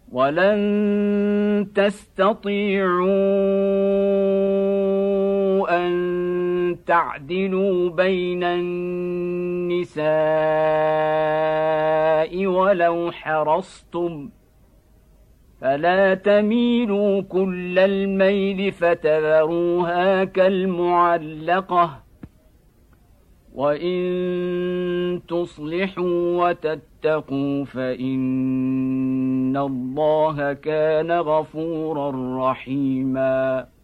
ولن تستطيعوا أن تعدلوا بين النساء ولو حرصتم، فلا تميلوا كل الميل فتذروها كالمعلقة، وإن تصلحوا وتتقوا فإن الله كان غفورا رحيما.